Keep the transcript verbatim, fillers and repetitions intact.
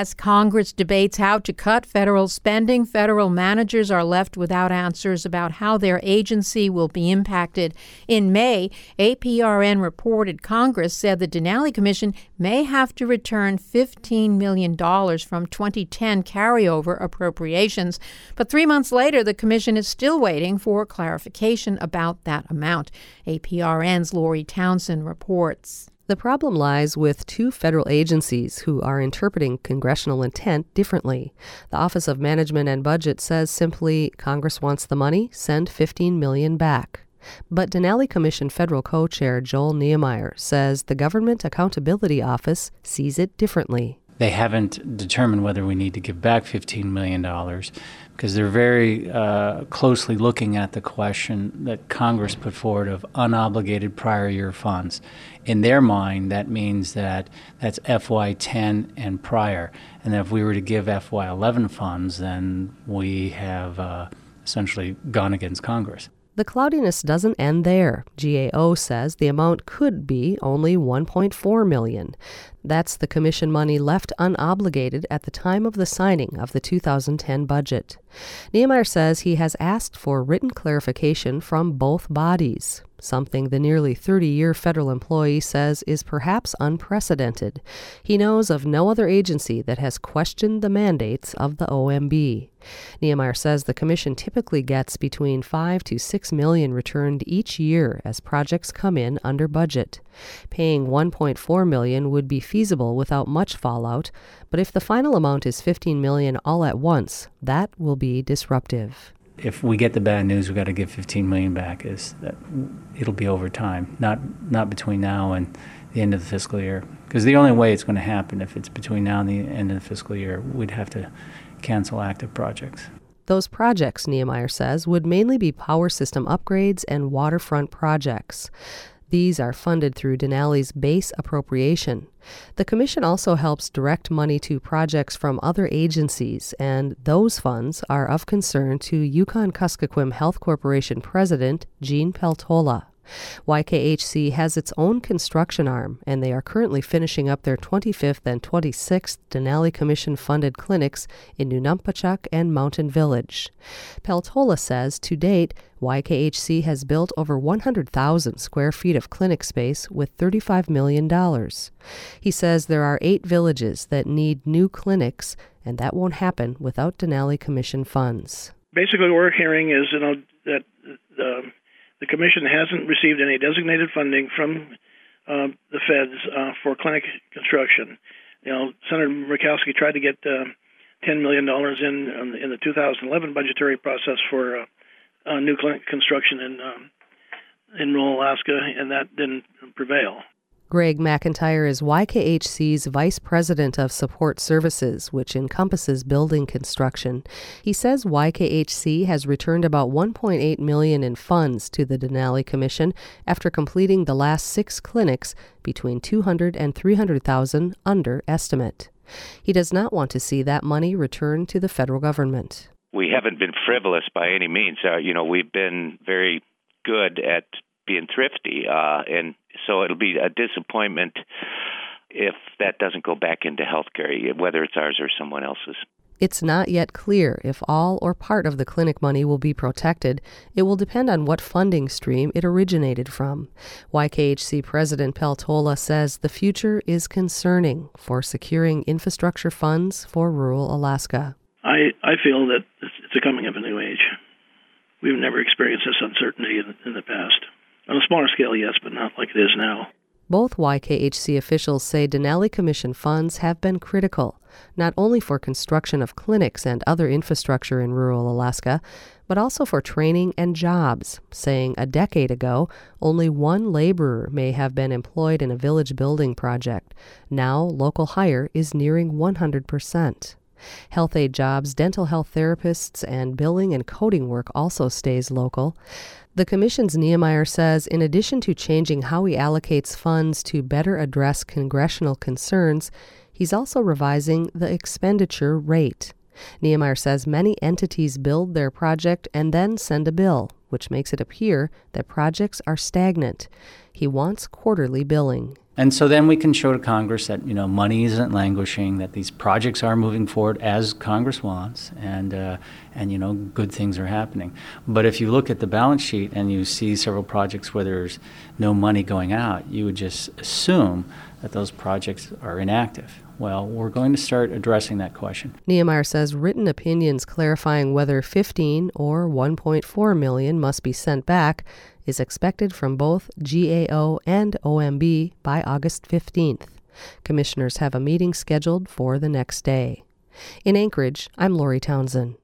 As Congress debates how to cut federal spending, federal managers are left without answers about how their agency will be impacted. In May, A P R N reported Congress said the Denali Commission may have to return fifteen million dollars from twenty ten carryover appropriations. But three months later, the Commission is still waiting for clarification about that amount. A P R N's Lori Townsend reports. The problem lies with two federal agencies who are interpreting congressional intent differently. The Office of Management and Budget says simply, Congress wants the money, send fifteen million dollars back. But Denali Commission federal co-chair Joel Niemeyer says the Government Accountability Office sees it differently. They haven't determined whether we need to give back fifteen million dollars because they're very uh, closely looking at the question that Congress put forward of unobligated prior year funds. In their mind, that means that that's F Y ten and prior. And if we were to give F Y eleven funds, then we have uh, essentially gone against Congress. The cloudiness doesn't end there. G A O says the amount could be only one point four million dollars. That's the commission money left unobligated at the time of the signing of the two thousand ten budget. Niemeyer says he has asked for written clarification from both bodies, something the nearly thirty-year federal employee says is perhaps unprecedented. He knows of no other agency that has questioned the mandates of the O M B. Niemeyer says the commission typically gets between five to six million returned each year as projects come in under budget. Paying one point four million would be feasible without much fallout, but if the final amount is fifteen million all at once, that will be disruptive. If we get the bad news, we've got to give fifteen million dollars back. Is that it'll be over time, not not between now and the end of the fiscal year. Because the only way it's going to happen, if it's between now and the end of the fiscal year, we'd have to cancel active projects. Those projects, Niemeyer says, would mainly be power system upgrades and waterfront projects. These are funded through Denali's base appropriation. The commission also helps direct money to projects from other agencies, and those funds are of concern to Yukon-Kuskokwim Health Corporation President Gene Peltola. Y K H C has its own construction arm, and they are currently finishing up their twenty-fifth and twenty-sixth Denali Commission-funded clinics in Nunampachuk and Mountain Village. Peltola says to date, Y K H C has built over one hundred thousand square feet of clinic space with thirty-five million dollars. He says there are eight villages that need new clinics, and that won't happen without Denali Commission funds. Basically, what we're hearing is, you know, that the The Commission hasn't received any designated funding from uh, the feds uh, for clinic construction. You know, Senator Murkowski tried to get uh, ten million dollars in in the two thousand eleven budgetary process for uh, uh, new clinic construction in um, in rural Alaska, and that didn't prevail. Greg McIntyre is Y K H C's Vice President of Support Services, which encompasses building construction. He says Y K H C has returned about one point eight million dollars in funds to the Denali Commission after completing the last six clinics between two hundred thousand and three hundred thousand under estimate. He does not want to see that money returned to the federal government. We haven't been frivolous by any means. Uh, you know, we've been very good at being thrifty, uh, and so it'll be a disappointment if that doesn't go back into healthcare, whether it's ours or someone else's. It's not yet clear if all or part of the clinic money will be protected. It will depend on what funding stream it originated from. Y K H C President Peltola says the future is concerning for securing infrastructure funds for rural Alaska. I, I feel that it's a coming of a new age. We've never experienced this uncertainty in, in the past. On a smaller scale, yes, but not like it is now. Both Y K H C officials say Denali Commission funds have been critical, not only for construction of clinics and other infrastructure in rural Alaska, but also for training and jobs, saying a decade ago, only one laborer may have been employed in a village building project. Now, local hire is nearing one hundred percent. Health aid jobs, dental health therapists, and billing and coding work also stays local. The Commission's Niemeyer says in addition to changing how he allocates funds to better address congressional concerns, he's also revising the expenditure rate. Niemeyer says many entities build their project and then send a bill, which makes it appear that projects are stagnant. He wants quarterly billing. And so then we can show to Congress that, you know, money isn't languishing, that these projects are moving forward as Congress wants, and, uh, and you know, good things are happening. But if you look at the balance sheet and you see several projects where there's no money going out, you would just assume that those projects are inactive. Well, we're going to start addressing that question. Niemeyer says written opinions clarifying whether fifteen or one point four million must be sent back is expected from both G A O and O M B by August fifteenth. Commissioners have a meeting scheduled for the next day. In Anchorage, I'm Lori Townsend.